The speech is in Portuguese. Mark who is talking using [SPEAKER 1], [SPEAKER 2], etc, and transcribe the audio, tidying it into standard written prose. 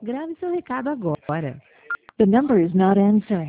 [SPEAKER 1] Grave seu recado agora.
[SPEAKER 2] The number is not answering.